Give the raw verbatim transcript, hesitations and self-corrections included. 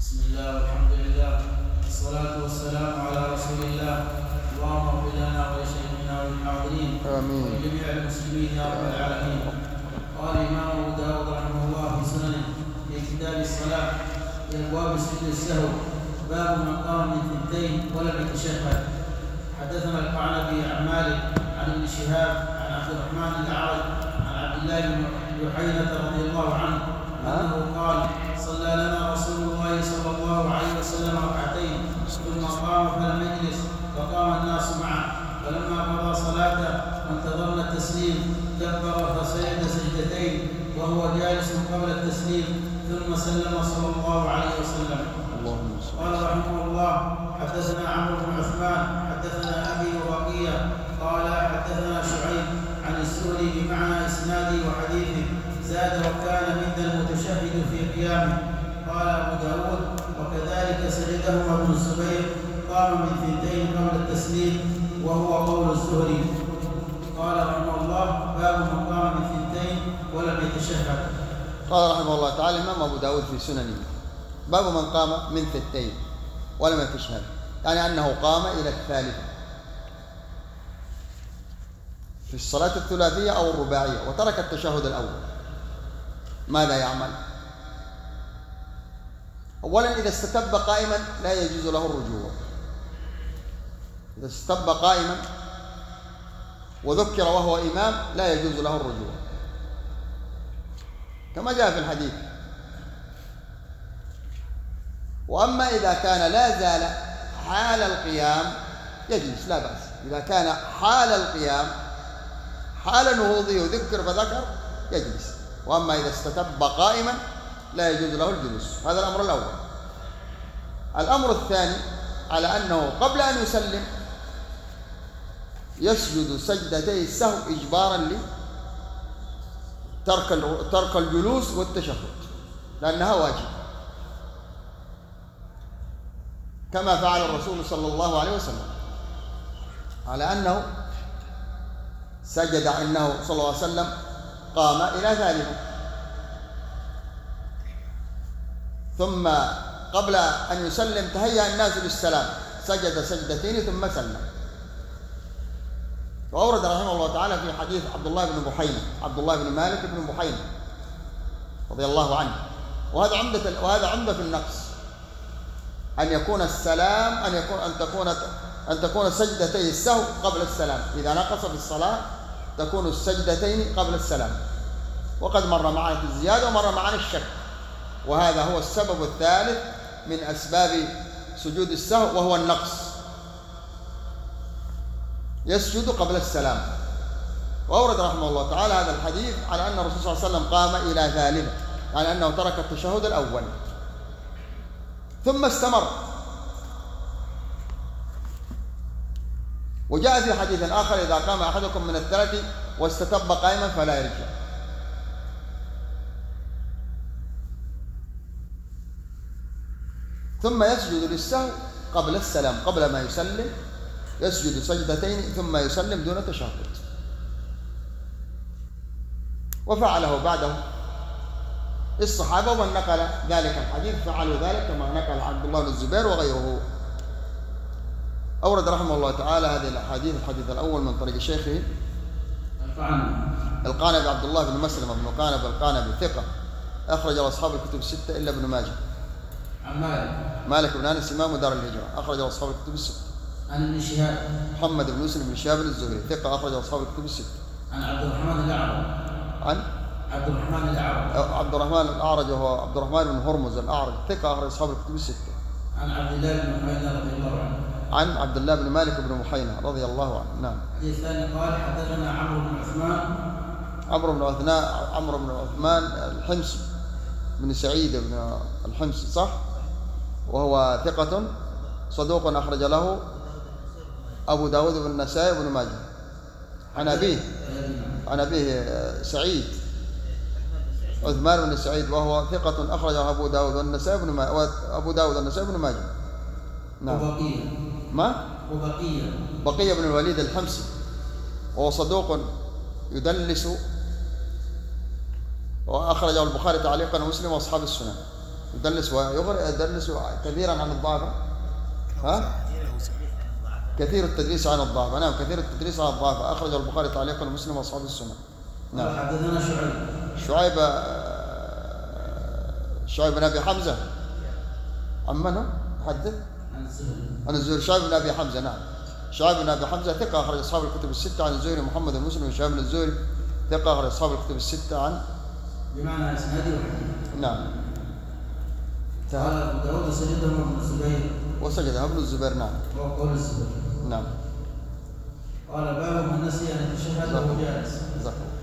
بسم الله والحمد لله والصلاة والسلام على رسول الله. اللهم اغفر لنا ولشيخنا وللحاضرين ولجميع المسلمين يا رب العالمين. قال الإمام أبو داود رحمه الله في سننه في كتاب الصلاة في أبواب سجود السهو باب من قام من ثنتين ولم يتشهد. حدثنا القعنبي عن مالك عن ابن شهاب عن عبد الرحمن الأعرج عن عبد الله بن بحينة رضي الله عنه أنه قال: صلى لنا رسول الله صلى الله عليه وسلم ركعتين ثم قام فلم يجلس فقام الناس معه، فلما قضى صلاته وانتظرنا التسليم كبر فسجد سجدتين وهو جالس قبل التسليم ثم سلم صلى الله عليه وسلم. قال رحمه الله: حدثنا عمرو بن عثمان حدثنا أبي وبقية قال حدثنا شعيب عن الزهري بمعنى إسنادي وحديثه زاد وكان من المتشهد في قيامه. قال أبو داود: وكذلك سجدهما ابن الزبير قام من ثنتين قبل التسليم وهو قول الزهري. قال رحمه الله: باب من قام من ثنتين ولم يتشهد. قال رحمه الله تعالى الإمام أبو داود في سننه باب من قام من ثنتين ولم يتشهد، يعني أنه قام إلى الثالثة في الصلاة الثلاثية أو الرباعية وترك التشهد الأول. ماذا يعمل؟ أولا إذا استتب قائما لا يجوز له الرجوع. إذا استتب قائما وذكر وهو إمام لا يجوز له الرجوع كما جاء في الحديث. وأما إذا كان لا زال حال القيام يجلس لا بأس. إذا كان حال القيام حال نهوضه يذكر فذكر يجلس. وأما إذا استتب قائما لا يجوز له الجلوس. هذا الأمر الأول. الأمر الثاني على أنه قبل أن يسلم يسجد سجدتي السهو إجبارا لترك ترك الجلوس والتشهد لأنها واجب، كما فعل الرسول صلى الله عليه وسلم، على أنه سجد أنه صلى الله عليه وسلم قام إلى ثالثة ثم قبل أن يسلم تهيأ الناس للسلام سجد سجدتين ثم سلم. وأورد رحمه الله تعالى في حديث عبد الله بن بحينة عبد الله بن مالك بن بحينة رضي الله عنه، وهذا عمدة وهذا عمدة في النقص، أن يكون السلام أن يكون أن تكون أن تكون سجدتي السهو قبل السلام. إذا نقص في الصلاة تكون السجدتين قبل السلام. وقد مر معنا في الزيادة ومر معنا الشك، وهذا هو السبب الثالث من أسباب سجود السهو وهو النقص. يسجد قبل السلام. وأورد رحمه الله تعالى هذا الحديث على أن الرسول صلى الله عليه وسلم قام إلى ثالثة، على أنه ترك التشهد الأول ثم استمر. وجاء في حديث آخر: إذا قام أحدكم من الثلاث واستتب قائما فلا يرجع. ثم يسجد للسهو قبل السلام، قبل ما يسلم يسجد سجدتين ثم يسلم دون تشهد. وفعله بعده الصحابة، ومن نقل ذلك الحديث فعلوا ذلك كما نقل عبد الله بن الزبير وغيره. أورد رحمه الله تعالى هذه الأحاديث: الحديث الأول من طريق شيخه القعنبي عبد الله بن مسلم بن قعنب القعنبي ثقة أخرج أصحاب الكتب الستة إلا ابن ماجه. عن مالك مالك بن أنس إمام دار الهجرة أخرج أصحاب الكتب الستة. عن ابن شهاب محمد بن مسلم بن شهاب الزهري ثقة أخرج أصحاب الكتب الستة. عن عبد الرحمن الأعرج عن عبد الرحمن الأعرج عبد الرحمن الأعرج وهو عبد الرحمن بن هرمز الأعرج ثقة أخرج أصحاب الكتب الستة. عن عبد الله بن بحينة رضي الله عنه عن عبد الله بن مالك بن بحينة رضي الله عنه. نعم. الحديث الثاني قال: حدثنا عمرو بن عثمان عمرو بن عثمان عمرو بن عثمان الحمصي بن سعيد بن الحمصي صح، وهو ثقة صدوق أخرج له أبو داود بن النسائي بن ماجه. عن أبيه عن أبيه سعيد عثمان بن سعيد وهو ثقة أخرجه أبو داود والنسائي بن ماجه وأبو داود والنسائي بن ماجه. نعم. وبقية ما؟ وبقية بقية بن الوليد الحمصي وهو صدوق يدلس، وأخرجه البخاري تعليقا ومسلم وأصحاب السنن. يدلس ويغري يدلس كثيرا عن الضعف. ها؟ كثير التدليس عن الضعف. نعم كثير التدليس عن الضعف. أخرج البخاري تعليقا ومسلم وأصحاب السنن. نعم. حدثنا شعيب. شعيب شعيب بن أبي حمزة. عن من هو؟ حدث. عن الزهري. عن الزهري. شعيب بن أبي حمزة. نعم. شعيب بن أبي حمزة ثقة أخرج أصحاب الكتب الستة. عن الزهري محمد بن مسلم وشعيب بن الزهري ثقة أخرج أصحاب الكتب الستة. عن بمعنى إسنادي وحديث. نعم. قال أبو داود سجده ابن الزبير. وسجده ابن الزبير. نعم. وقول الزبير. نعم. قال باب من نسي أن يتشهد وهو جالس.